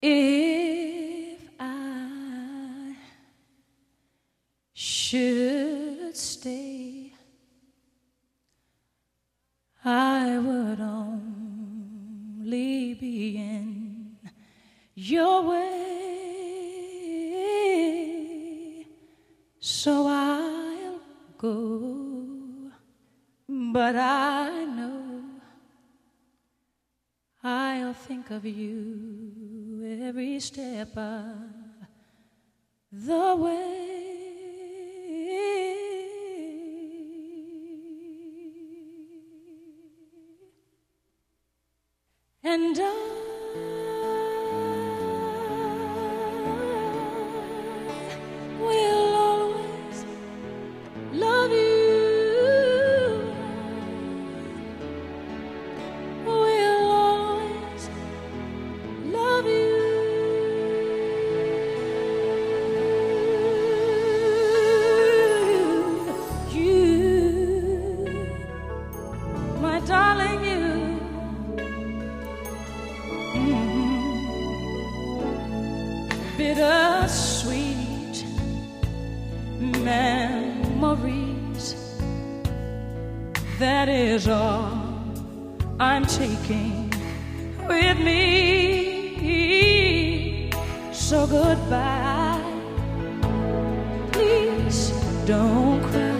If I should stay, I would only be in your way, so I'll go, but I know I'll think of you every step of the way. And I will always love you. Will always love you. You, my darling, you. Bittersweet memories, that is all I'm taking with me. So goodbye, please don't cry.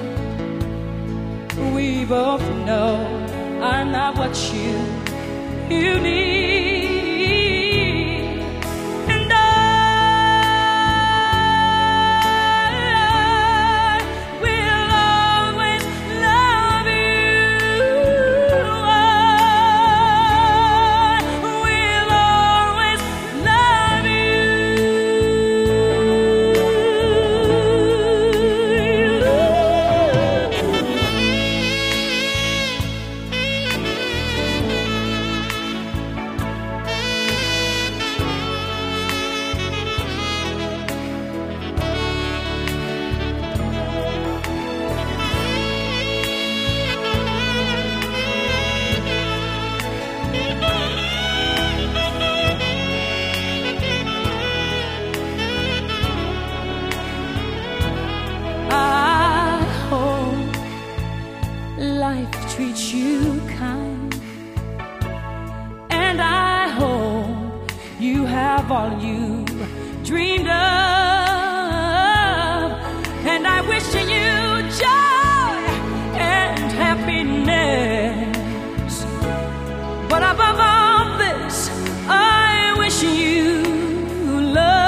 We both know I'm not what you need. Life treats you kind, and I hope you have all you dreamed of, and I wish you joy and happiness, but above all this, I wish you love.